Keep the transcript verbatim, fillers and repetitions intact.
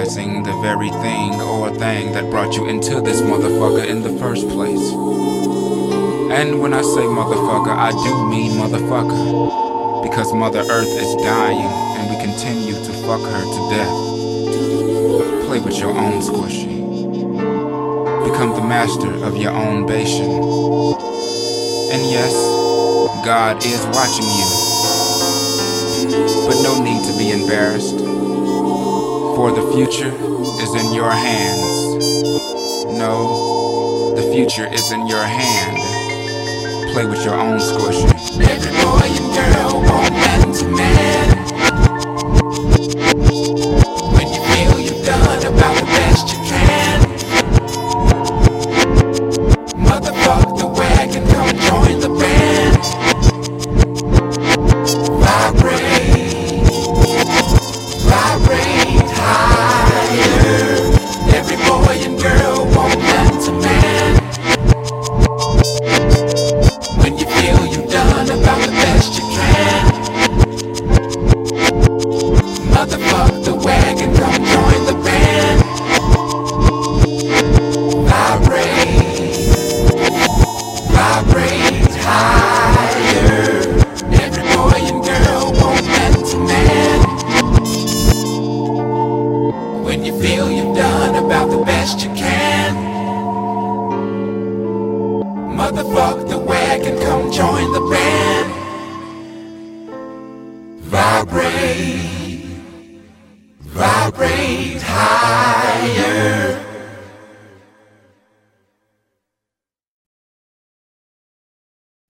sacrificing the very thing or thing that brought you into this motherfucker in the first place. And when I say motherfucker, I do mean motherfucker, because Mother Earth is dying and we continue to fuck her to death. Play with your own squishy. Become the master of your own Bashan. And yes, God is watching you, but no need to be embarrassed, for the future is in your hands. No, the future is in your hand. Play with your own squishy. Every boy and girl want man to man. When you feel you've done about the best you can, motherfuck the wagon, come join the band. Vibrate, vibrate higher. Every boy and girl want man to man. When you feel you've done about the best you can, motherfuck the wagon, come join the band. Vibrate, vibrate higher. Every boy and girl want man to man. When you feel you've done about the best you can, motherfuck the wagon, come join the band. Vibrate, vibrate high.